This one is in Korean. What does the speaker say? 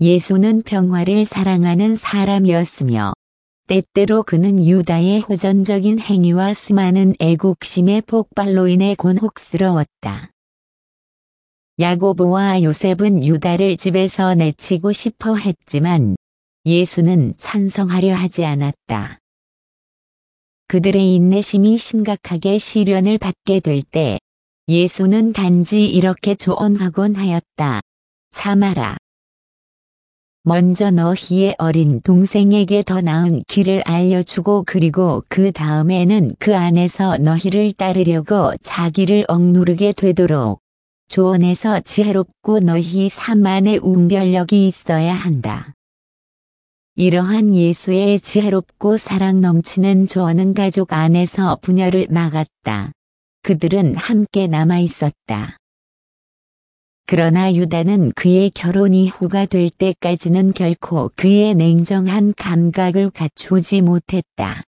예수는 평화를 사랑하는 사람이었으며 때때로 그는 유다의 호전적인 행위와 수많은 애국심의 폭발로 인해 곤혹스러웠다. 야고보와 요셉은 유다를 집에서 내치고 싶어 했지만 예수는 찬성하려 하지 않았다. 그들의 인내심이 심각하게 시련을 받게 될 때 예수는 단지 이렇게 조언하곤 하였다. 참아라. 먼저 너희의 어린 동생에게 더 나은 길을 알려주고 그리고 그 다음에는 그 안에서 너희를 따르려고 자기를 억누르게 되도록 조언에서 지혜롭고 너희 삶 안에 운별력이 있어야 한다. 이러한 예수의 지혜롭고 사랑 넘치는 조언은 가족 안에서 분열을 막았다. 그들은 함께 남아 있었다. 그러나 유다는 그의 결혼 이후가 될 때까지는 결코 그의 냉정한 감각을 갖추지 못했다.